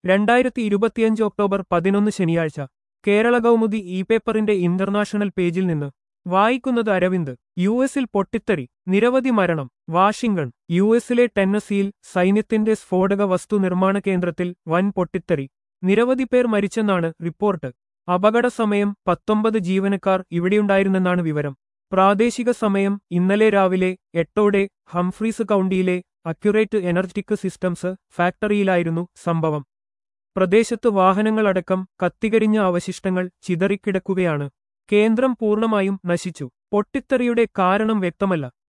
2025 October 11 ശനിയാഴ്ച Kerala Kaumudi e പേപ്പറിന്റെ international പേജിൽ നിന്ന് വായിക്കുന്നത് അരവിന്ദ്. യുഎസിൽ പൊട്ടിത്തെറി, നിരവധി മരണം. വാഷിംഗ്ടൺ. യുഎസിലെ ടെന്നസിയിൽ സൈന്യത്തിന്റെ സ്ഫോടക വസ്തു നിർമ്മാണ കേന്ദ്രത്തിൽ വൻ പൊട്ടിത്തെറി. നിരവധി പേർ മരിച്ചെന്നാണ് റിപ്പോർട്ട്. അപകട സമയം 19 ജീവനക്കാർ ഇവിടെയുണ്ടായിരുന്നെന്നാണ് വിവരം. പ്രാദേശിക സമയം ഇന്നലെ രാവിലെ 8ഓടെ ഹംഫ്രീസ് കൗണ്ടിയിലെ അക്യുറേറ്റ് എനർജിറ്റിക് സിസ്റ്റംസ് ഫാക്ടറിയിലായിരുന്നു സംഭവം. പ്രദേശത്ത് വാഹനങ്ങളടക്കം കത്തികരിഞ്ഞ അവശിഷ്ടങ്ങൾ ചിതറിക്കിടക്കുകയാണ്. കേന്ദ്രം പൂർണ്ണമായും നശിച്ചു. പൊട്ടിത്തെറിയുടെ കാരണം വ്യക്തമല്ല.